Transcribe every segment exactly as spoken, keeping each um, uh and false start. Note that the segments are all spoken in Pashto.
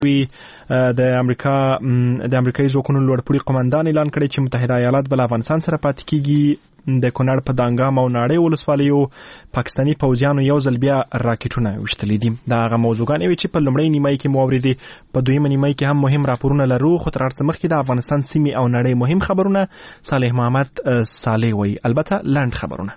وی د امریکا د امریکایي ځواکونو لوړپوړي قومندان اعلان کړی چې متحده ایالات بل افغانستان سره پاتې کیږي. د کونړ په دانګام او ناړۍ ولسوالیو پاکستاني پوځیانو یو ځل بیا راکټونه وشتلي دي. دا هغه موضوعګانې وي چې په لومړۍ نیمایي کې مو اورېدې. په دویمه نیمایي کې هم مهم راپورونه لرو، خو تر هر څه مخکې د افغانستان سیمې او نړۍ مهم خبرونه صالح محمد صالح وایي، البته لنډ خبرونه.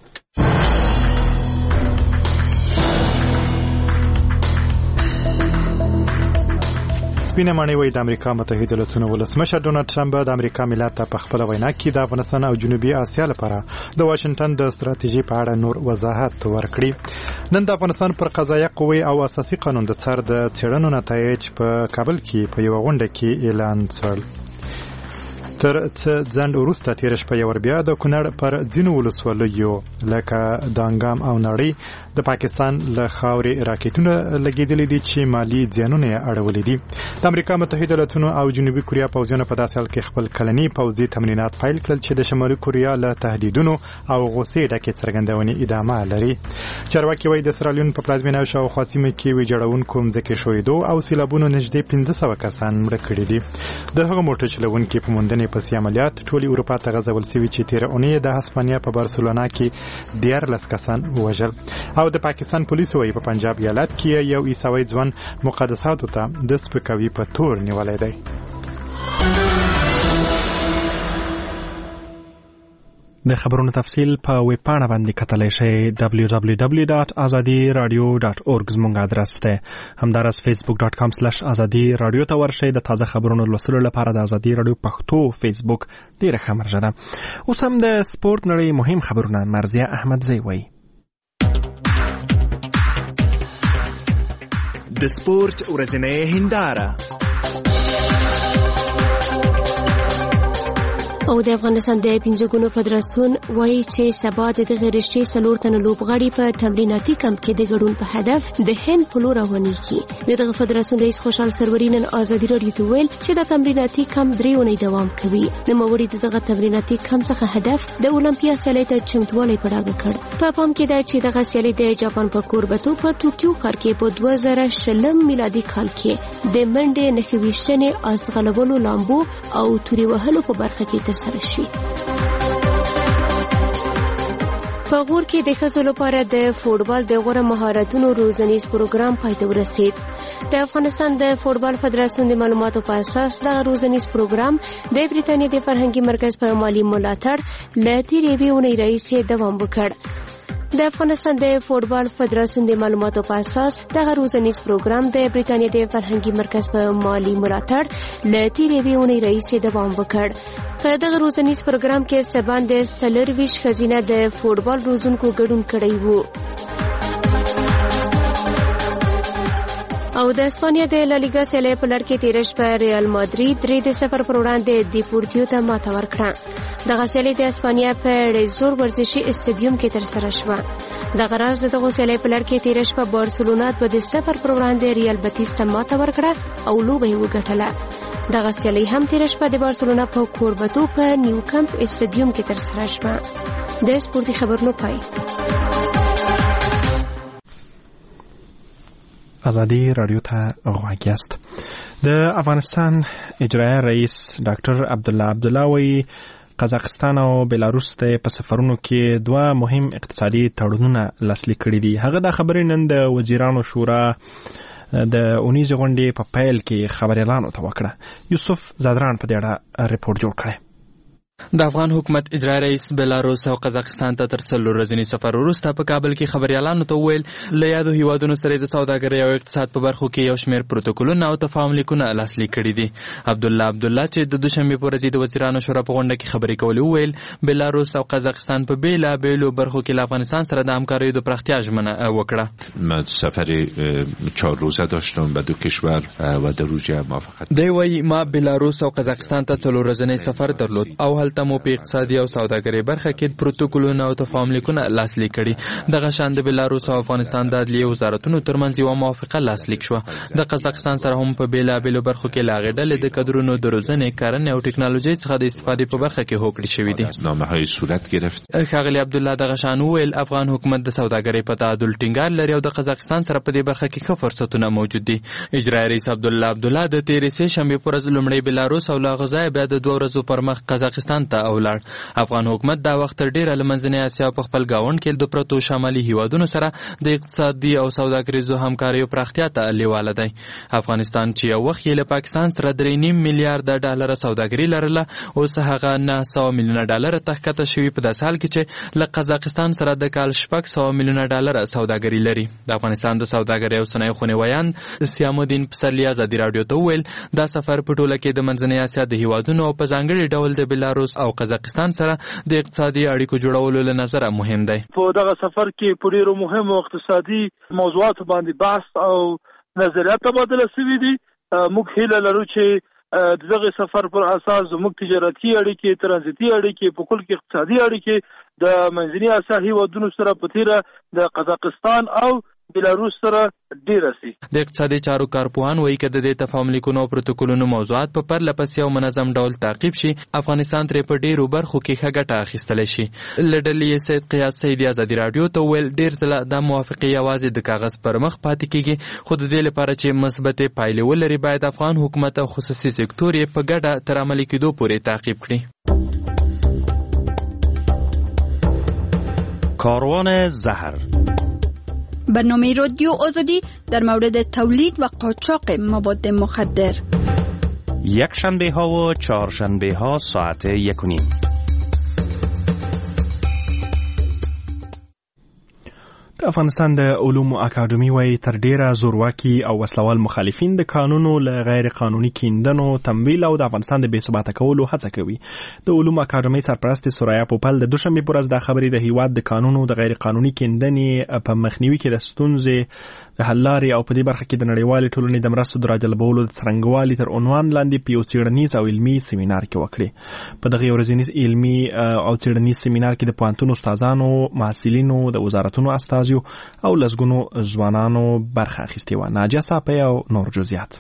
سپینه ماڼۍ وایي د امریکا متحده ایالاتونو ولسمشر ډونالډ ټرمپ د امریکا ملت ته په خپله وینا کې د افغانستان او جنوبي اسیا لپاره د واشنگټن د ستراتیژۍ په اړه نور وضاحت ورکړي. نن د افغانستان پر قضایه قوې او اساسي قانون د څار د څېړنو نتایج په کابل کې په یوه غونډه کې اعلان شول. تر څه ځنډ وروسته تېره شپه یو بیا د کونړ پر ځینو ولسوالیو لکه دانګام او ناړۍ د پاکستان له خاورې راکټونه لګېدلي دي چې مالي زیانونه یې اړولي دي. د امریکا متحده ایالاتونو او جنوبي کوریا پوځیانو په داسې حال کې خپل کلني پوځي تمرینات پیل کړل چې د شمالي کوریا له تهدیدونو او غوسې ډکې څرګندونې ادامه لري. چارواکي وایي د سیرالیون په پلازمینه او شاوخوا سیمه کې ویجاړونکو مځکې ښویېدو او سیلابونو نږدې پنځه سوه کسان مړه کړي دي. د هغه موټر چلوونکي په موندنې پسې عملیات ټولې اروپا ته غځول سوي چې تېره اونۍ د هسپانیا په بارسلونا کې دیارلس کسان ووژل. او د پاکستان پولیسو وایي په پنجاب ایالت کې یو عیسوي ځوان مقدساتو ته د سپکاوي په تور نیولی دی. د خبرونو تفصیل په ویب پاڼه باندې کتلی شئ دبلیو دبلیو دبلیو ډاټ ازادي رادیو ډاټ اورګ زموږ ادرس دی. همداراز فیسبوک ډاټ کام سلش ازادي رادیو ته ورشئ. د تازه خبرونو لوستلو لپاره د ازادي رادیو پښتو فیسبوک ډیره ښه مرجع ده. اوس هم د سپورت نړۍ مهم خبرونه مرضیه احمدزی وایي. د سپورت ورځنۍ هنداره او د افغانستان د پنځه ګونو فدراسیون وایي چې سبا د دغه رشتې څلور تنه لوبغاړي په تمریناتي کمپ کې د ګډون په هدف د هند په لور روانېږي. د دغه فدراسیون رئیس خوشحال سروري نن ازادي راډیو ته ویل چې د تمریناتي کمپ درې اونۍ دوام کوي. نوموړي د دغه تمریناتي کمپ څخه هدف د اولمپیا سیالۍ ته چمتووالی په ډاګه کړ. په پام کې ده چې دغه سیالۍ د جاپان په کوربتو په توکیو ښار کې په دوه زره شلم میلادي کال کې د منډې نښې ویشتنې، ازغلولو، لامبو او تورې وهلو په برخه کې سره شي. په غور کې د ښځو لپاره د فوټبال د غوره مهارتونو روزنیز پروګرام پای ته ورسید. د افغانستان د فوټبال فدراسیون د معلوماتو په اساس د روزنیز پروګرام د بریتانیا د فرهنګي مرکز په مالی ملاتړ له تېرې یوې اونۍ راهیسې دوام وکړ. د افغانستان د فوټبال فدراسیون د معلوماتو په اساس د روزنیز پروګرام د بریتانیا د فرهنګي مرکز په مالی ملاتړ له تېرې یوې اونۍ راهیسې دوام وکړ. په دغه روزنیز پروګرام کې سبان د څلرویشت ښځینه د فوټبال روزونکو ګډون کړی وو. او د اسپانیا د لالیګا سیالۍ په لړ کې تېره شپه ریال مادرید درې د صفر پر وړاندې دیپورتیو ته ماته ورکړه. دغه سیالۍ د اسپانیا په ریزور ورزشي استادیوم کې ترسره شوه. دغه راز د دغه سیالۍ په لړ کې تېره شپه بارسلونا دوه د صفر پر وړاندې ریال بتیس ته ماته ورکړه او لوبه یې وګټله. دغه سیالۍ هم تېره شپه د بارسلونا په کوربتو په نیو کمپ استادیوم کې ترسره شوه. د سپورتي خبرونو پای. ازادي رادیو ته غوږ یاست. د افغانستان اجرایه رئیس ډاکټر عبدالله عبدالله وایي قزاقستان او بلاروس ته په سفرونو کې دوه مهم اقتصادي تړونونه لاسلیک کړي دي. هغه دا خبرې نن د وزیرانو شورا د اونیزې غونډې په پیل کې خبريالانو ته وکړه. یوسف زادران په دې اړه ریپورت جوړ کړی. د افغان حکومت اجرایي رئیس بلاروس او قزاقستان ته تر څلور ورځني سفر وروسته په کابل کې خبريالانو ته ویل له یادو هیوادونو سره د سوداګرۍ او اقتصاد په برخو کې یو شمېر پروتوکولونه او تفاهم لیکونه لاسلیک کړي دي. عبدالله عبدالله چې د دوشنبې په ورځ د وزیرانو شورا په غونډه کې خبرې کولې ویل بلاروس او قزاقستان په بیلابیلو برخو کې له افغانستان سره د همکاریو د پراختیا ژمنه وکړه. من سفر چهار روزه داشتم و دو کشور و در روز موافقت. دی وايي ما بلاروس او قزاقستان ته څلور ورځنی سفر درلود او هلته مو په اقتصادي او سوداګرۍ برخه کې پروتوکولونه او تفاهم لیکونه لاسلیک کړي. دغه شان د بلاروس او افغانستان د عدلیې وزارتونو ترمنځ یوه موافقه لاسلیک شوه. د قزاقستان سره هم په بېلابېلو برخو کې له هغې ډلې د کدرونو د روزنې، کرنې او ټکنالوژۍ څخه د استفادې په برخه کې هوکړې شوي دي. نامه‌های صورت گرفت. ښاغلي عبدالله دغه شان وویل افغان حکومت د سوداګرۍ په تعادل ټینګار لري او د قزاقستان سره په دې برخه کې ښه فرصتونه موجود دي. اجرایي رئیس عبدالله عبدالله د تېرې سې شنبې په ورځ لومړی بلاروس او له هغه ځایه بیا د دوه ورځو پر مخ قزاقستان ته ولاړ. افغان حکومت دا وخت تر ډېره له منځنۍ اسیا په خپل ګاونډ کې د پرتو شمالي هیوادونو سره د اقتصادي او سوداګریزو همکاریو پراختیا ته لیواله دی. افغانستان چې یو وخت یې له پاکستان سره درې نیم میلیارډ ډالره سوداګري لرله، اوس هغه نه سوه میلیونه ډالره ته ښکته شوي، په داسې حال کې چې له قزاقستان سره د کال شپږ سوه میلیونه ډالره سوداګري لري. د افغانستان د سوداګرۍ او صنایعو خونې ویان سیام الدین پسرلي ازادي راډیو ته وویل دا سفر په ټوله کې د منځنۍ اسیا د هیوادونو او په ځانګړي ډول د بلاروس او قزاقستان سره د اقتصادي اړیکو جوړولو له نظره مهم دی. په دغه سفر کې په ډېرو مهمو اقتصادي موضوعاتو باندې بحث او نظریات تبادله شوي دي. موږ هیله لرو چې دغه سفر پر اساس زموږ تجارتي اړیکې، ترانزیتي اړیکې، په کل کې اقتصادي اړیکې د منځنۍ اسیا هیوادونو سره په تیره د قزاقستان او بلاروس سره ډیر سي. د اقتصادي چارو کارپوهان وایي که د دې تفاهم لیکونو او پروتوکولونو موضوعات په پرله پسې او منظم ډول تعقیب شي، افغانستان ترې په ډیرو برخو کې ښه ګټه اخیستلی شي. له ډلې سید قیاس سیدي ازادي راډیو ته وویل ډیر ځله دا موافقې یوازې د کاغذ پر مخ پاتې کیږي، خو د دې لپاره چې مثبتې پایلې ولري باید افغان حکومت او خصوصي سکتور یې په ګډه تر عملي کېدو پورې تعقیب کړي. کاروان زهر، برنامه رادیو آزادی در مورد تولید و قاچاق مواد مخدر، یک شنبه ها و چهار شنبه ها ساعت یک و نیم. د افغانستان د علومو اکاډمي وايي تر ډیره زورواکي او وسلوال مخالفین د قانونو له غیر قانوني کیندنو، تمویل او د افغانستان د بې ثباته کولو هڅه کوي. د علومو اکاډمي سرپرست سوریا پوپل د دوشنبې پر ورځ دا خبرې د هیواد د قانونو د غیر قانوني کیندنې په مخنیوي کې د ستونزې د حل لارې او په دې برخه کې د نړیوالې ټولنې د مرستو د راجلبولو د څرنګوالي تر عنوان لاندې په یو څېړنیز او علمي سیمینار کې وکړې. په دغه ورځنیز علمي او څېړنیز سیمینار کې د پوهنتون استادانو، محصلینو، د وزارتونو استازیو او لسګونو ځوانانو برخه اخیستې وه. ناجیه صافی او نور جزئیات.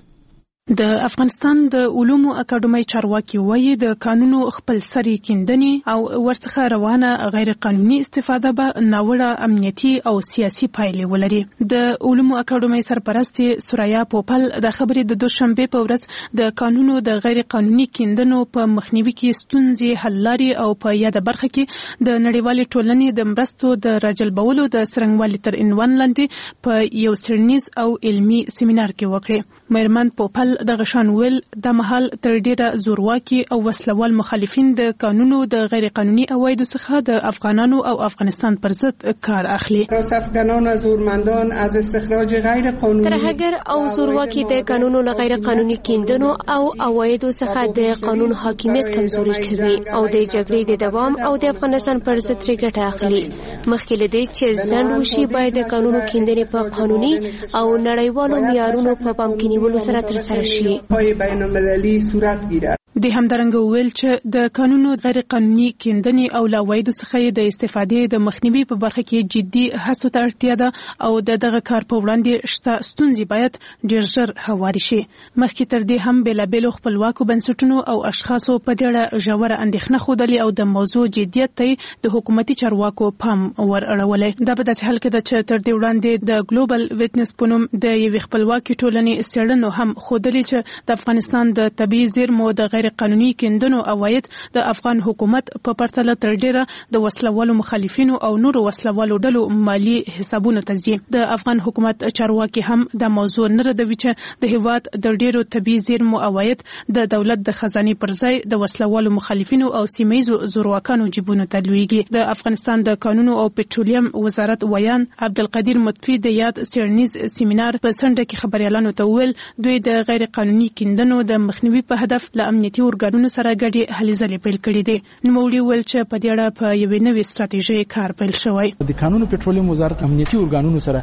د افغانستان د علومو اکاډمۍ چارواکي وایي د قانونو خپل سری کیندنې او ورڅخه روانه غیر قانوني استفاده به ناوړه امنیتي او سیاسي پایلې ولري. د علومو اکاډمۍ سرپرست سوریا پوپل د خبرې د دوشنبه په ورځ د قانونو د غیر قانوني کیندنو په مخنیوي کې ستونزې حل لارې او په یاده برخه کې د نړیوالې ټولنې د مرستو د راجلبولو د څرنګوالي تر عنوان لاندې په یو څېړنیز او علمي سیمینار کې وکړې. مېرمن پوپل دغه شان ویل د مهال تر ډیره زورواکي او وسلوال مخالفین د قانونو د غیر قانوني عوایدو څخه د افغانانو او افغانستان پر ضد کار اخلي. راسفگنان و زورمندان از استخراج غیر قانونی ترهګر او زورواکي د قانونو له غیر قانوني کیندنو او عوایدو څخه د قانون حاکمیت کمزوري کوي او د جګړې د دوام او د افغانستان پر ضد ترې ګټه اخلي. مخکې له دې چې ځنډ وشي باید د قانونو کیندنې په قانوني او نړیوالو معیارونو په پام کې نیولو سره ترسره شي. پای بین المللی صورت گیرد. د همدارنګه ویل چې د قانونو غیر قانوني کیندنې او لاوایدو څخه د استفادې د مخنیوي په برخه کې جدي هڅو ته اړتیا ده او د دغه کار په وړاندې شته ستونزې باید ډېر ژر هواري شي. مخکې تر دې هم بېلابېلو خپلواکو بنسټونو او اشخاصو په دې اړه ژوره اندېښنه ښودلې او د موضوع جدیت ته د حکومتي چارواکو پام ور اړولی. دا په داسې حال کې ده چې تر دې وړاندې د ګلوبل ویټنس په نوم د یوې خپلواکې ټولنې څېړنو هم ښودلې چې د افغانستان د طبیعي زیرمو د غیر قانوني کیندنو عواید د افغان حکومت په پرتله تر ډیره د وسلوالو مخالفینو او نورو وسلوالو ډلو مالی حسابونو ته ځي. د افغان حکومت چارواکي هم د موضوع نه ردوي چې د هیواد د ډیرو طبیعي زیرمو عواید د دولت د خزانې پر ځای د وسلوالو مخالفینو او سیمه‌ییزو زورواکانو جیبونو ته لویږي. د افغانستان د قانونو او پټرولیم وزارت ویان عبدالقدیر مطفی د یاد څېړنیز سیمینار په سنډه کې خبريالانو ته ویل دوی د غیر قانوني کیندنو د مخنیوي په هدف له امنیتي ورګانونو سره ګډې هلې ځلې پیل کړې دي. نوموړي ویل چې په دې اړه په یوې نوې ستراتیژۍ کار پیل شوی. د قانون پټرولیم وزارت امنیتي ورګانونو سره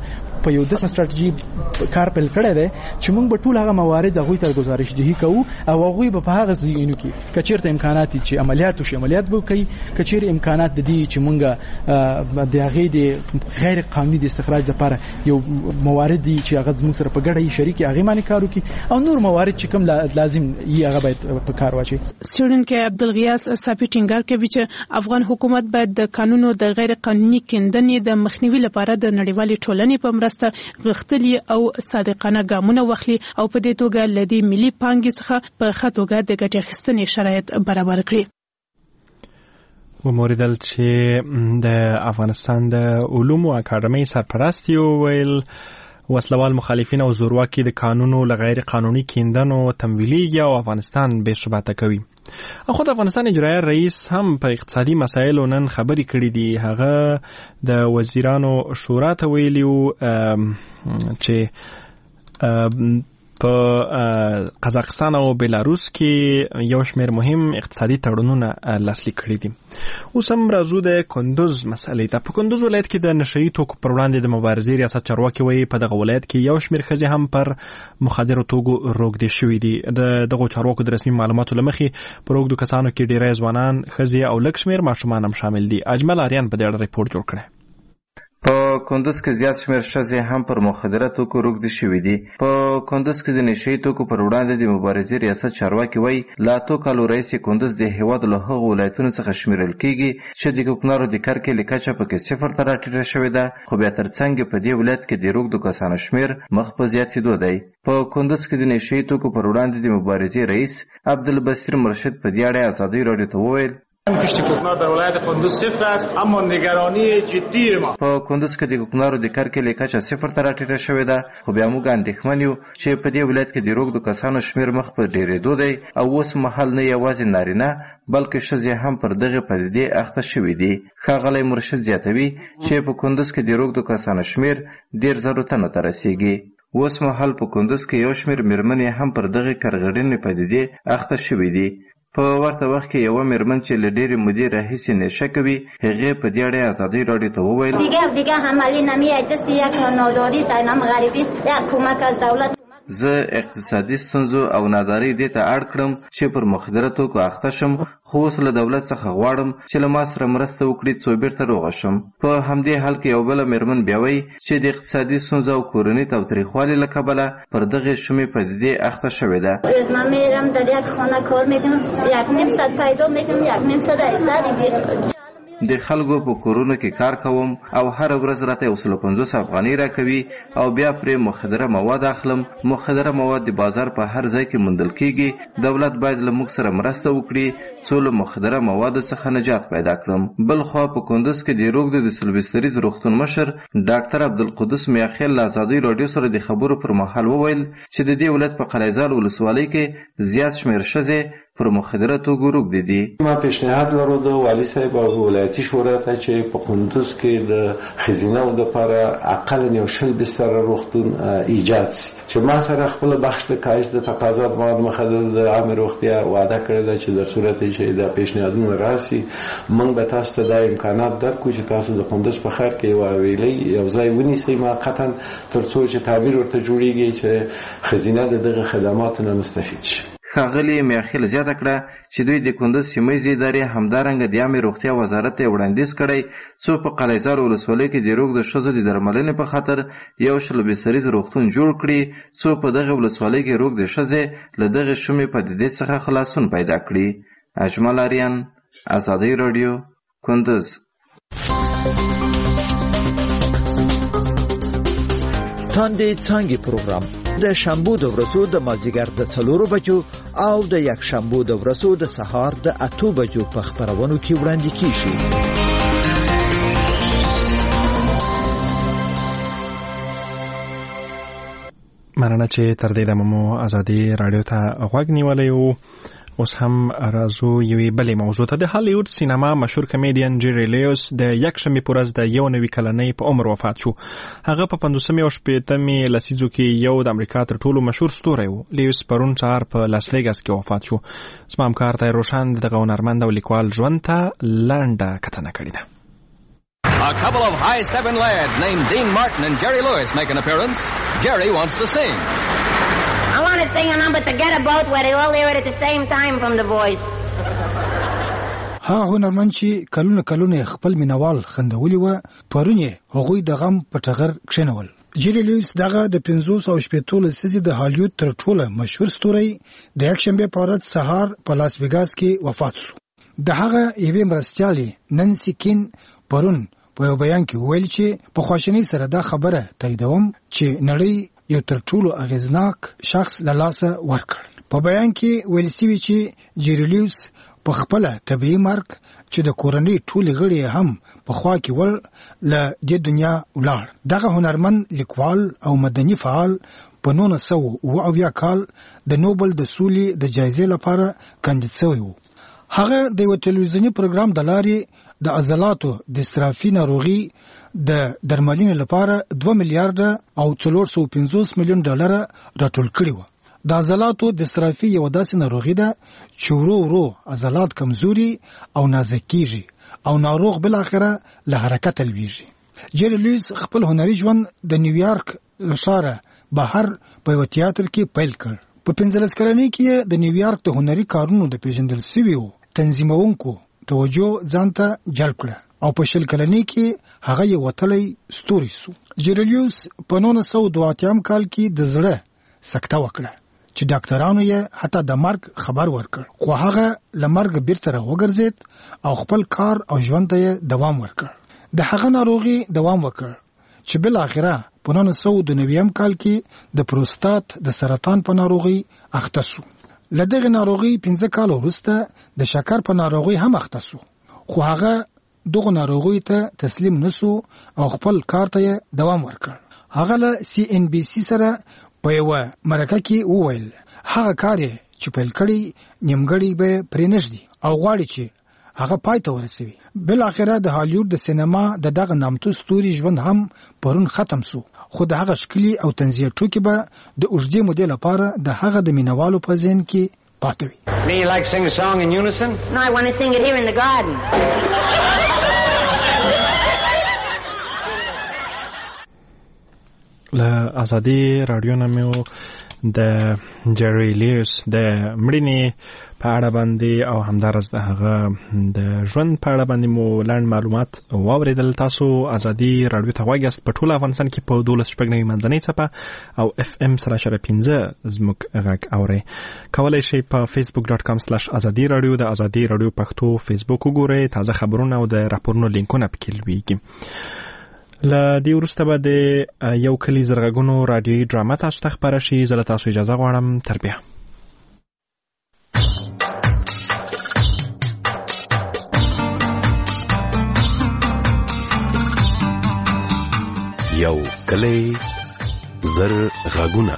په یو داسې ستراتیژي کار پیل کړی دی چې موږ به ټول هغه موارد هغوی ته ګزارشدهي کوو او هغوی به په هغه ځایونو کې که چېرته امکانات چې عملیات وشي عملیات به وکړي، که چېرې امکانات د دې چې موږ د هغې د غیر قانوني د استخراج لپاره یو موارد دي چې هغه زموږ سره په ګډه یې شریک هغې باندې کار وکړي او نور موارد چې کوم لازم یي هغه باید په کار واچوي. څېړونکی عبدالغیاث صافي ټینګار کوي چې افغان حکومت باید د قانونو د غیر قانوني کیندنې د مخنیوي لپاره د نړیوالې ټولنې په مرسته غښتلي او صادقانه ګامونه واخلي او په دې توګه له دې ملي پانګې څخه په ښه توګه د ګټې اخیستنې شرایط برابر کړي. وموریدل چې د افغانستان د علومو اکاډمۍ سرپرست وویل وسلوال مخالفین او زورواکي د قانونو له غیر قانوني کیندنو تمویلېږي او افغانستان بې ثباته کوي. خو د افغانستان اجرایه رئیس هم په اقتصادي مسایلو نن خبرې کړې دي. هغه د وزیرانو شورا ته ویلي و چې په قزاقستان او بلاروس کې یو شمېر مهم اقتصادي تړونونه لاسلیک کړي دي. اوس هم راځو د کندوز مسئلې ته. په کندوز ولایت کې د نشه یي توکو پر وړاندې د مبارزې ریاست چارواکي وایي په دغه ولایت کې یو شمېر ښځې هم پر مخدرو توکو روږدې شوي دي. د دغو چارواکو د رسمي معلوماتو له مخې په روږدو کسانو کې ډېری ځوانان، ښځې او لږ شمېر ماشومان هم شامل دي. اجمل آریان په دې اړه ریپورټ جوړ کړی. په کندوز کې زیات شمېر ښځې هم پر مخدره توکو روږدې شوي دي. په کندوز کې د نشه یي توکو پر وړاندې د مبارزې ریاست چارواکي وایي له اتو کالو راهیسې کندوز د هېواد له هغو ولایتونو څخه شمېرل کېږي چې د کوکنارو د کرکېلې کچه پکې صفر ته راټیټه شوې ده، خو بیا تر څنګ په دې ولایت کې د روږدو کسانو شمېر مخ په زیاتېدو دی. په کندوز کې د نشه یي توکو پر وړاندې د مبارزې رئیس عبدالبصیر مرشد په دې اړه ازادۍ راډیو ته وویل کشت کوکنار در ولایت کندوز صفر است، اما نگرانی جدی ما په کندوز کې د کوکنارو د کرکېلې کچه صفر ته راټیټه شوې ده، خو بیا موږ اندېښمن یو چې په دې ولایت کې د روږدو کسانو شمېر مخ په ډېرېدو دی او اوس مهال نه یوازې نارینه بلکې ښځې هم پر دغې پدیدې اخته شوي دي. ښاغلی مرشد زیاتوي چې په کندوز کې د روږدو کسانو شمېر ډېر زرو تنو ته رسیږي. اوس مهال په کندوز کې یو شمېر مېرمنې هم پر دغې کرغړنې پدیدې اخته شوي دي. په ورته وخت کې یوه مېرمن چې له ډېرې مودې راهیسې نشه کوي هغې په دې اړه ازادۍ راډیو ته وویل دیگه دیگه عملی نمیاد دست یک ناداری است، اینم غریبی است، یک کمک از دولت. زه اقتصادي ستونزو او نادارۍ دې ته اړ کړم چې پر مخدره توکو اخته شم، خو اوس له دولت څخه غواړم چې له ما سره مرسته وکړي څو بیرته روغه شم. په همدې حال کې یو بله مېرمن بیا وایي چې د اقتصادي ستونزو او کورني تاوتریخوالي له کبله پر دغې شومې پدیدې اخته شوې ده. من میرم در یک خانه کار میکنم، یک نیم ساعت پیدا میکنم، یک نیم ساعت اکثر د خلکو په کورونو کې کار کوم او هر ورځ راته یو سل پنځوس افغانۍ راکوي او بیا پرې مخدره مواد اخلم. مخدره مواد د بازار په هر ځای کې موندل کېږي. دولت باید له موږ سره مرسته وکړي څو له مخدره موادو څخه نجات پیدا کړم. بل خوا په کندوز کې د روږدو د سلویستریز روغتون مشر ډاکټر عبدالقدوس میاخیل له ازادۍ راډیو سره د خبرو پر مهال وویل چې د دې ولایت په قلیزال ولسوالۍ کې زیات شمېر ښځې پر مخدره توکو روږدې دي. ما پیشنهاد لرو د والي صاحب او ولایتي شورا ته چې په کندوز کې د ښځینه‌و دپاره اقل یو شل بستره روغتون ایجاد سي، چې ما سره خپل بخش د کاهش د تقاضات مواد مخدر د عامې روغتیا وعده کړې ده چې در صورت چې دا پیشنهادونه راسي موږ به تاسو ته دا امکانات درکړو چې تاسو د کندوز په ښار کې یوه ویلۍ یو ځای ونیسئ موقتا تر څو چې تعبیر ورته جوړیږي چې ښځینه د دغه خدماتو نه مستفید شي. ښاغلي میاخیل زیاته کړه چې دوی د کندوز سیمهیزې ادارې همدارنګه د عامې روغتیا وزارت ته وړاندیز کړی څو په قلیزار ولسوالۍ کې د روږدو ښځو د درملنې په خاطر یو شل بستریز روغتون جوړ کړي څو په دغه ولسوالۍ کې روږدې ښځې له دغې شومې پدیدې څخه خلاصون پیدا کړي. اجمل آریان، ازادۍ راډیو، کندوز. تاندې څانګې پروګرام د شنبو د ورځو د مازدیګر د څلورو بجو او د یک شنبو د ورځو د سهار د اتو بجو په خپرونو کې وړاندې کیږي. مننه چې تر دې دمه مو ازادي راډیو ته غوږ نیولی و. اوس هم راځو یوې بلې موضوع ته. د هالیوډ سینما مشهور کمیډین جیری لیوس د یکشنبې په ورځ د یو نوي کلنۍ په عمر وفات شو. هغه په پنځوسمې او شپېتمې لسیزو کې یو د امریکا تر ټولو مشهور ستوری و. لیوس پرون سهار په لاس ویګاس کې وفات شو. زما همکار طاهر روشن دغه هنرمند او لیکوال ژوند ته لنډه کتنه کړې ده. A couple of high-stepping lads named Dean Martin and Jerry Lewis make an appearance. Jerry wants to sing. I want to sing a number to get a boat where they all hear it at the same time from the voice. ها هنرمند چې کلونه کلونه خپل مینوال خندولي و پرونه هغوی د غم په ټغر کښینول. جیری لویس دغه د پنځوس او شپېتو لسیزې د هالیوډ تر ټوله مشهور ستوری د یکشنبه په ورځ سهار په لاس ویګاس کې وفات شو. د هغه یوې مرستیالې نانسی کین پرون په یو بیان کې ویل چې په خواشینۍ سره دا خبره تاییدوم چې نړۍ یو تر ټولو اغیزناک شخص له لاسه ورکړ. په بیان کې ویل شوی چې جیری لویس په خپل طبيعي مرګ چې د کورنۍ ټول غړي هم په خوا کې ول له دې دنیا ولاړ. دغه هنرمند لیکوال او مدني فعال په نولس سوه اوه اویا کال د نوبل د سولې د جایزې لپاره کاندید شوی و. هغه د یو تلویزیونی پروګرام د لارې د عضلاتو د استرافي ناروغي د درملنې لپاره دوه میلیارډ او څلور سوه پنځوس میلیون ډالر راټول کړي و. د عضلاتو د استرافي یو داسې ناروغي ده چې ورو ورو عضلات کمزوري او نازک کیږي او ناروغ بل اخره له حرکت لويږي. جیری لویس خپل هنري ژوند د نیویارک ښار بهر په یو تیاتر کې پیل کړ. په پنځلس کلنۍ کې د نیویارک د هنري کارونو د پیژندل شویو تنظیمونکو توجه ځانته جلب کړه او په شل کلنۍ کې هغه یو وتلی ستوري سو. جیری لویس په نولس سوه دوه اتیا کال کې د زړه سکته وکړه چې ډاکټرانو یې حتی د مرګ خبر ورکړ، خو هغه له مرګ بیرته راوګرځید او خپل کار او ژوند ته دوام ورکړ. د هغه ناروغي دوام وکړ چې بل اخره په نولس سوه دوه نوي کال کې د پروستات د سرطان په ناروغي اخته شو. له دغه ناروغي پنځه کال وروسته د شکر په ناروغي هم اخته شو، خو هغه دغه ناروغي ته تسلیم نشو او خپل کار ته دوام ورکړ. هغه له سی ان بی سی سره په یو مرکه کې وویل هغه کار چې پیل کړی نیمګړی به پرې نشدي او غواړي چې هغه پای ته ورسوي. بل اخره د هالیوډ د سینما د دغه نامتو ستوري ژوند هم پرون ختم سو، خو د هغه شکلی او تنزیه ټوکی به د اوږدې مودې لپاره د هغه د مینوالو په ذهن کې پاتې وي. Me you like sing a song in unison? No, I want to sing it here in the garden. له ازادي رادیو نامو د جری لیوس د مړینې په اړه باندې او همدارس د هغه د ژوند په اړه باندې مو لاندې معلومات واوریدل. تاسو ازادي رادیو ته واګیاست په ټول افغانستان کې په دولس شپږ نوي منځنۍ څپه او اف ام سره شره پنځه زموږ غږ اورئ. کولی شئ په فیسبوک ډاټ کام سلاش ازادي رادیو د ازادي رادیو پښتو فیسبوک وګورئ. تازه خبرونه او د راپورونو لینکونه پکې لویږي. له دې وروسته به د یو کلی زرغږونو رادیویي ډرامه تاسو ته خپره شي. زه له تاسو اجازه غواړم. تر بیا. یو کلی زرغږونه.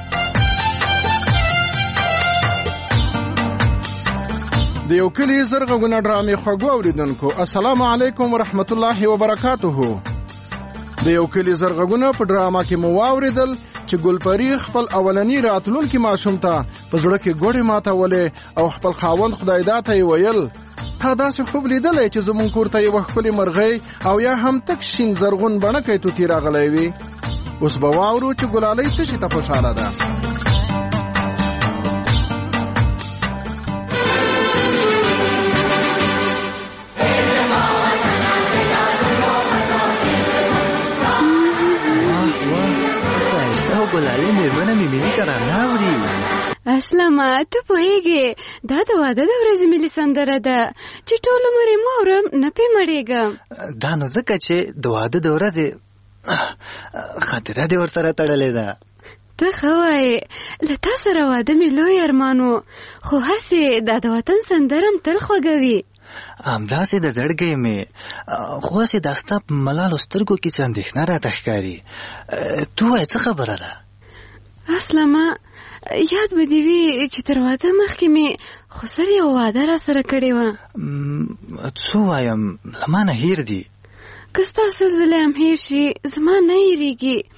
د یو کلی زرغږونه ډرامې خوږو اوریدونکو السلام علیکم ورحمت الله وبرکاته. د یو کلی زرغږونه په ډرامه کې مو واوریدل چې ګلپری خپل اولنی راتلونکي ماشوم ته په زړه کې ګوړې ماتولې او خپل خاوند خدای داته یې ویل تا داسې خوب لیدلی چې زمونږ کور ته یوه ښکلې مرغۍ او یا هم تک شین زرغون بڼکی توتي راغلی وي. اوس به واورو چې ګلالۍ څه شي ته خوشحاله ده. ګلالۍ مېرمنه مې ملي ترانه اوري. اسلامه ته پوهېږې دا د واده د ورځې ملي سندره ده چې ټول عمر یې واورم نه پې مړېږم. دا نو ځکه چې د واده د ورځې خاطره دې ورسره تړلې ده. ته ښه وایې له تا سره واده مې لوی ارمان و، خو هسې دا د وطن سندره م تل خوږوي. همداسې د زړګی مې، خو هسې دا ستا په ملالو سترګو کې څه اندېښنه راته ښکاري. ته وایې څه خبره ده؟ اسلامه یاد به دې وي چې تر واده مخکې مې خو سر یو واده را سره کړې وه. څه وایم له ما نه هیر دي؟ که ستا سل ځله هم هیر شي زما نه هیرېږي.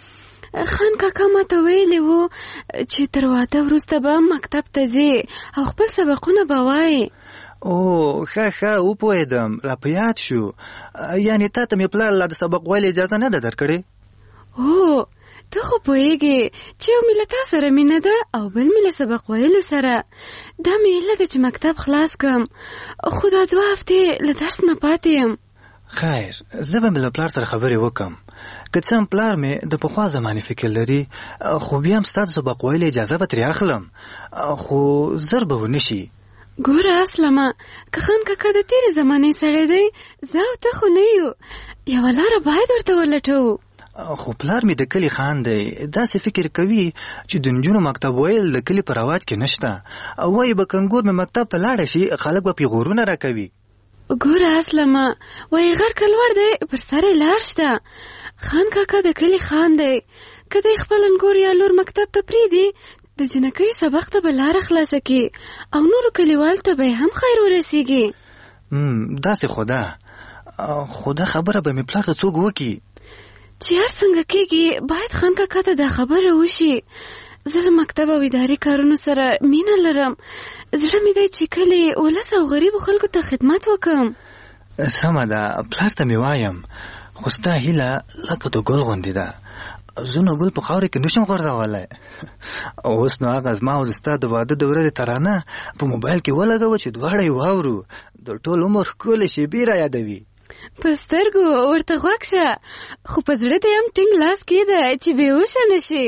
خان کاکا ما ته ویلی وو چې تر واده وروسته به مکتب ته ځې او خپل سبقونه به وایې. او ښه ښه وپوهېدم، را په یاد شو. یعنې تا ته مې پلار لا د سبق ویلې اجازه نه ده درکړې؟ هو ته خو پوهېږې چې یو مې له تا سره مینه ده او بل مې له سبق ویلو سره. دا مې هیله ده چې مکتب خلاص کړم، خو دا دوه هفتې له درس نه پاتې یم. خیر، زه به مې له پلار سره خبرې وکم. که څه هم پلار مې د پخوا زمانې فکر لري، خو بیا هم ستا د سبق ویلې اجازه به ترې اخلم، خو زر به ونه شي. ګوره اسلمه، که خان کاکا د تېرې زمانې سړی دی، زه او ته خو نه یو، یوه لاره باید ورته ولټوو. خو پلار مې د کلي خان دی، داسې فکر کوي چې د نجونو مکتب ویل د کلي په رواج کې نشته. وایي به کنګور مې مکتب ته لاړه شي، خلک به پیغورونه راکوي. ګوره اسلمه، وایي غر که لوړ دی پر سر یې لار شته. خان کاکا د کلي خان دی، که دی خپل انګور یا لور مکتب ته پرېږدي، د جنکۍ سبق ته به لاره خلاصه کړي او نورو کلیوالو ته به یې هم خیر ورسېږي. داسې خو ده، خو دا خبره به مې پلار ته څوک وکړي؟ چې هر څنګه کېږي باید خان کاکا ته دا خبره وشي. زه له مکتب او اداري کارونو سره مینه لرم. زړه مې دی چې کلي ولس او غریبو خلکو ته خدمت وکړم. سمه ده، پلار ته مې وایم، خو ستا هیله لکه د ګل غوندې ده. زه نو ګل په خاورې کې نشم غورځولی. اوس نو هغه زما او ستا د واده د ورځې ترانه په موبایل کې ولګوه چې دواړه یې واورو. د ټول عمر ښکلې شېبې را یادوي. په سترګو ورته غوږ شه، خو په زړه دې هم ټینګ لاس کېده چې بېهوشه نه شي.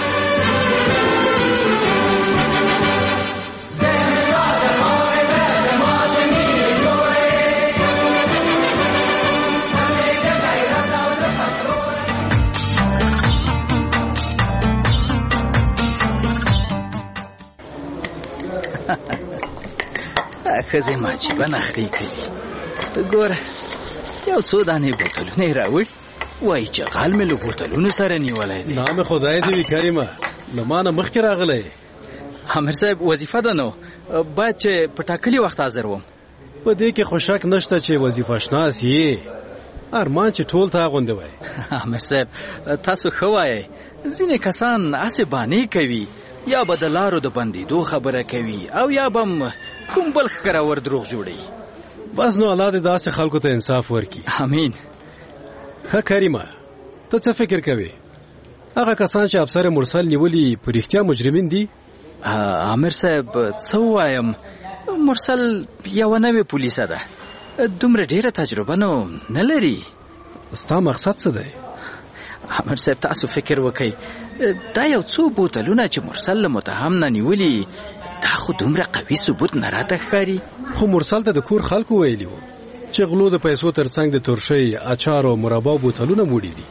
ښځې ماجبه نخرې کوي. ته ګوره، یو څو دانې بوتلونه یې راوړي، وایي چغال مې له بوتلونو سره نیولی دی. نام خدای دې وي کریمه، له ما نه مخکې راغلی. امیر صاحب وظیفه ده نو باید چې په ټاکلي وخت حاضر وم. په دې کې خو شک نشته چې وظیفه شناس یې، ارمان چې ټول تا غوندې وای. امیر صاحب تاسو ښه وایئ، ځینې کسان هسې بانې کوي، یا به د لارو د بندېدو خبره کوي او یا به هم کوم بل ښکراور دروغ جوړوي. بس نو الله دې داسې خلکو ته انصاف ورکړي. امین. ښه کریمه، ته څه فکر کوې؟ هغه کسان چې افسر مرسل نیولي په رښتیا مجرمین دي؟ امیر صاحب څه ووایم، مرسل یوه نوې پولیسه ده، دومره ډېره تجربه نو نه لري. ستا مقصد څه دی؟ امیر صاحب تاسو فکر وکئ، دا یو څو بوتلونه چې مرسل له متهم نه نیولي، دا خو دومره قوي ثبوت نه راته ښکاري. خو مرسل ته د کور خلکو ویلي وو چې غلو د پیسو ترڅنګ د ترشۍ، اچار او مربا بوتلونه موړي دي.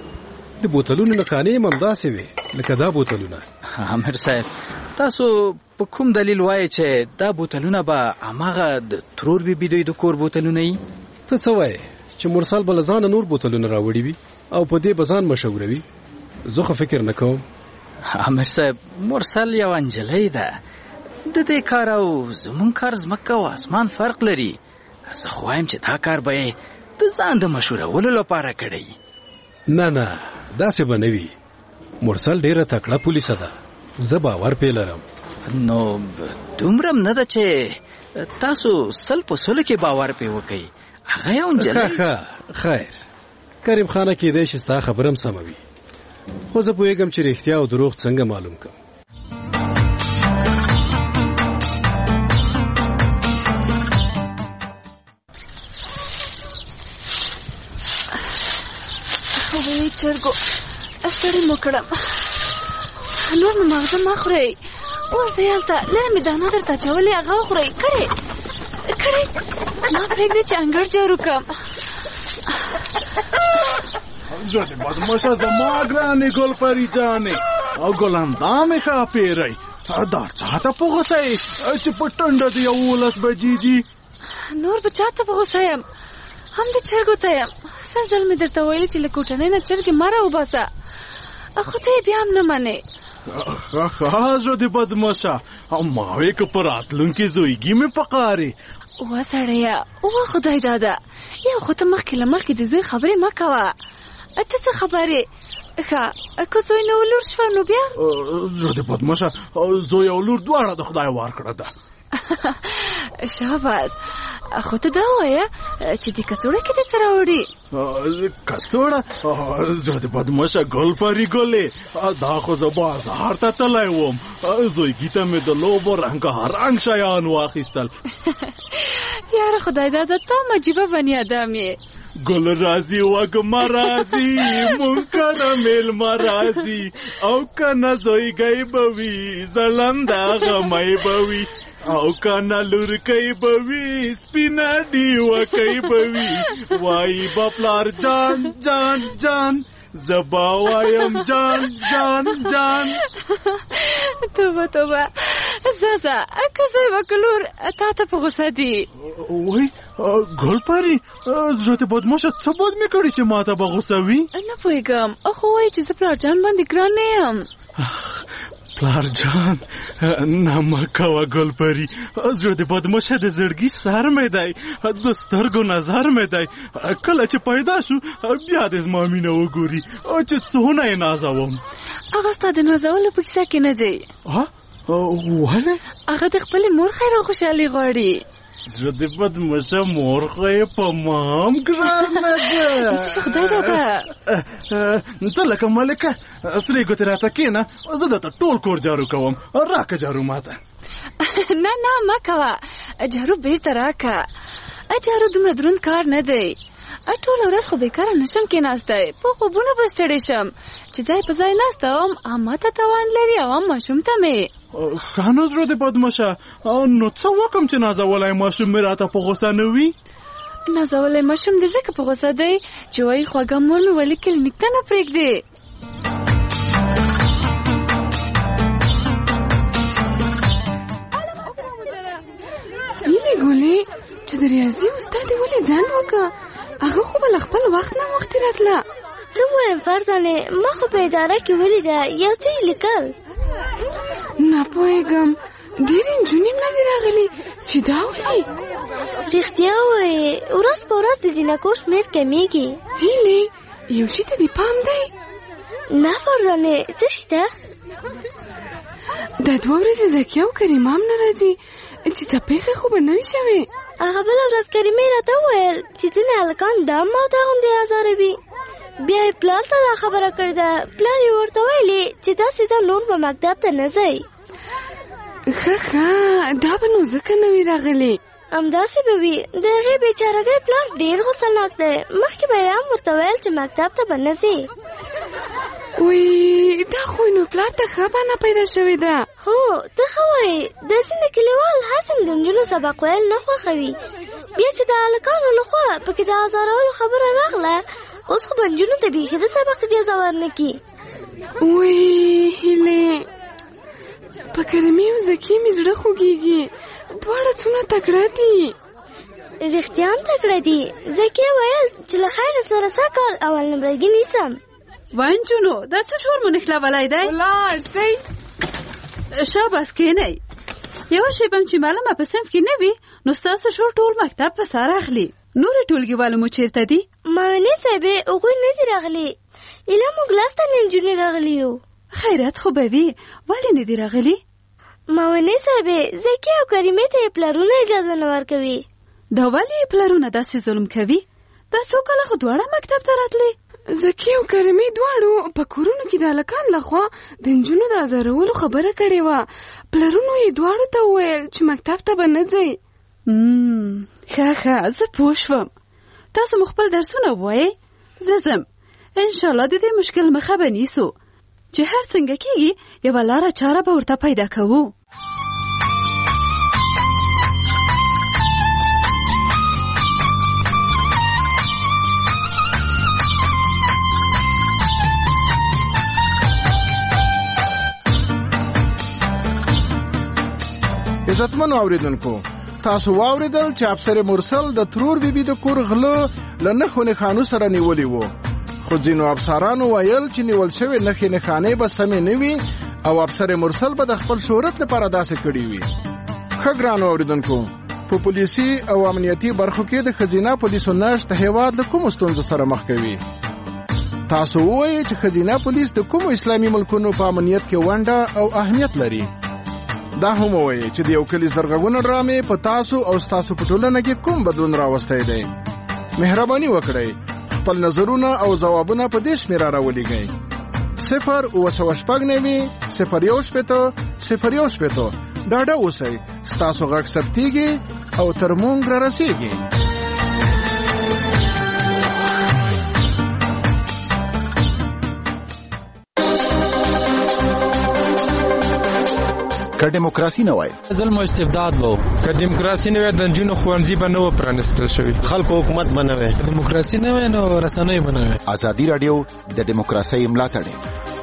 د بوتلونو نښانې هم همداسې وې لکه دا بوتلونه. امیر صاحب تاسو په کوم دلیل وایئ چې دا بوتلونه به هماغه د ترور بیبي دوی د کور بوتلونه وي؟ ته څه وایې چې مرسل به له ځانه نور بوتلونه راوړي وي او په دې به ځان مشهوروي؟ زه خو فکر نه کوم. امیر صاحب مرسل یوه نجلۍ ده، د دې کار او زمون کار ځمکه او اسمان فرق لري. زه خو وایم چې دا کار به یې د ځان د مشهورولو لپاره کړی. نه نه، داسې به نه وي. مرسل ډېره تکړه پولیسه ده، زه باور پې لرم. نو دومره هم نه ده چې تاسو سل په سلو کې باور پې وکئ. هغه یو نجلۍ. ښه خیر، کریم خانه کېدی شي ستا خبره هم سمه وي، خو زه پوهېږم چې رښتیا او دروغ څنګه معلوم کړم. وی چرګو ستړي مو کړم، نور نو مغزه مه خورئ. اوس دی هلته لږ مې دانه درته اچولې، هغه وخورئ. کړئ کړئ، ما پرېږدئ چې انګړ جارو کړم. زه دې بدمشه زما ګرانې ګلپري جانې او ګلندامې ښه پیرئ. دا چاته په غوسه یې چې په ټنډه د یولس بجې دي؟ نور به چاته په غوسه یم، هم د چرګو ته یم. سل ځل مې درته ویلي چې له کوټنۍ نه چرګې مه راوباسه، خو ته یې بیا هم نه منې. ښه زه دې بدمشه، ما وې که په راتلونکي زویګي مې پکارې. اوه سړیه، اوه خدای داده، یو خو ته مخکې له مخکې د زوی خبرې مه کوه. ته څه خبرې؟ ښه که زوی نه ولور شوه نو بیا زړه دې بدمشه زوی او لور دواړه د خدای ورکړه ده. شاباس خو ته دا ووایه چې د کڅوړه کې دې څه راوړي؟ کڅوړه زړه دې بدمشه ګل پري ګلې دا خو زه بازار ته تللی وم زویګي ته مې د لوبو رنګارنګ شیان واخیستل. یاره خدای دا د تا عجیبه بني ادم یې. ګل راځي وږمه راځي منکر میلمه راځي او کنه زویګی به وي ځلنده غمی به وي او کنه لورکی به وي سپینه ډیوکۍ به وي وایي به پلار جان جان جان زبا وایم جان جان جان. توبه توبه زازا که زوی وکلور تا ته په غوسه دي. وای ګل پري زړه ته بدمشه څه بد مې کړي چې ما ته به غوسه وي؟ نه پوهېږم خو وایي چې زه پلار جان باندې ګران نه یم. پلار جان نه مه کوه ګل پري زړه دې بدمشه د زړګي سر مې دی د سترګو نظر مې دی کله چې پیدا شو بیا دې زما مینه وګوري چې څونه یې نازوم. هغه ستا د نازولو په کیسه کې نه دی. ولې؟ هغه د خپلې مور خیر او خوشحالي غواړي. زړه دې بدمشه مور خو یې په ما هم ګرانه ده. څه خدای داده ته لکه ملکه سرې ګوتې راته کښېنه زه درته ټول کور جارو کوم راکه جارو ماته. نه نه مه کوه جارو بیرته راکه. جارو دومره دروند کار نه دی. ټوله ورځ خو بیکاره نشم کېناستی په خوبونو به ستړې شم چې ځای په ځای ناسته وم اما ته توان لري او هم ماشوم ته مې. ښه نو زړه دې بدمشه نو څه وکړم چې نازولی ماشوم مې راته په غوسه نه وي؟ نازولی ماشوم دې ځکه په غوسه دی چې وایي خوږه مور مې ولې کلینیک ته نه پرېږدې. ویلې ګولې چې د ریاضي استاد دې ولې ځان وکړه هغه خو به له خپل وخت نه مخکې راتله. څه ووایم فرزانې ما خو په اداره کې ولیده یو څه یې لیکل. نه پوهېږم ډېرې نجونې هم نه دي راغلي چې دا ولې؟ رښتیا ووایې ورځ په ورځ د جینکو شمېر کمیږي. هیلې یو شي ته دې پام دی؟ نه فرزانې څه شي ته؟ دا دوه ورځې زکیه او کریمه هم نه راځي چې څه پېښې خو به نه وي شوې. هغه بله ورځ کریمې راته وویل چې ځینې هلکان دا هم او دا غوندې ازاروي. بیا یې پلار ته دا خبره کړې ده. پلار یې ورته ویلې چې داسې دا نور به مکتب ته نه ځئ. ښه ښه دا به نو ځکه نه وي راغلې. همداسې به وي. د هغې بېچارګۍ پلار ډېر غوسهناک دی. مخکې به یې هم ورته ویل چې مکتب ته به نه ځې. وی دا خو نو پلار ته ښه بانه پیدا شوې ده. هو ته ښه وایې. د ځینې کلیوال هسې د نجونو سبق ویل نه خوښوي. بیا چې د هلکانو لخوا پکې د ازارولو خبره راغله اوس خو به نجونو ته بیخي د سبق اجازه ورنه کي. وی هیلې په کریمې او زکي مې زړه خوږېږي. دواړه څومره تکړه دي. رښتیا هم تکړه دي. زکي ویل چې له خیره سره سږ کال اول نمرګي نیسم. وای نجونو دا څه شور مو نښلولی دی؟ ولاړ سئ. شاباس کښېنئ. یوه شیبه هم چې معلمه په صنف کې نه وي نو ستاسو شور ټول مکتب په سر اخلي. نورې ټولګیوالو مو چېرته دي؟ معاونې صاحبې هغوی نه دي راغلي. ایله موږ لس تنې نجونې راغلي یو. خیرات خو به وي. ولې نه دي راغلي؟ معاونې صاحبې زکي او کریمې ته یې پلرونه اجازه نه ورکوي. دا ولې یې پلرونه داسې ظلم کوي؟ دا څو کاله خو دواړه مکتب ته راتلې. زکي او کریمې دواړو په کورونو کې د هلکان لخوا د نجونو د ازارولو خبره کړې وه. پلرونو یې دواړو ته وویل چې مکتب ته به نه ځئ. ښه ښه زه پوه شوم. تاسو مو خپل درسونه ووایئ. زه ځم. انشاءالله د دې مشکل مخه به نیسو. چې هر څنګه کېږي یوه لاره چاره به ورته پیدا کوو. عزتمنو اوریدونکو تاسو واوریدل چې افسر مرسل د ترور بیبي د کور غله له نښو نښانو سره نیولې وو. خو ځینو افسرانو ویل چې نیول شوې نښې نښانې به سمې نه وي او افسر مرسل به د خپل شهرت لپاره داسې کړي وي. ښه ګرانو اوریدونکو په پولیسي او امنیتي برخو کې د ښځینه پولیسو نشت هېواد له کومو ستونزو سره مخ کوي؟ تاسو وایئ چې ښځینه پولیس د کومو اسلامي ملکونو په امنیت کې ونډه او اهمیت لري. دا هم وایئ چې د یو کلي زرغونه ډرامې په تاسو او ستاسو په ټولنه کې کوم بدلون راوستی دی. مهرباني وکړئ خپل نظرونه او ځوابونه په دې شمېره راولېږئ: صفر اوه سوه شپږ نوي صفر یو شپېته صفر یو شپېته. ډاډه اوسئ ستاسو غږ ثبتېږي او تر موږ رارسېږي. که دیموکراسي نه وای ظلم او استبداد وو، که دیموکراسي نه وای د نجونو ښوونځي به نه و پرانیستل شوي، خلکو حکومت به نه وای، دیموکراسي نه وای نو رسنۍ به نه وای. ازادي راډیو د دیموکراسۍ ملاتړ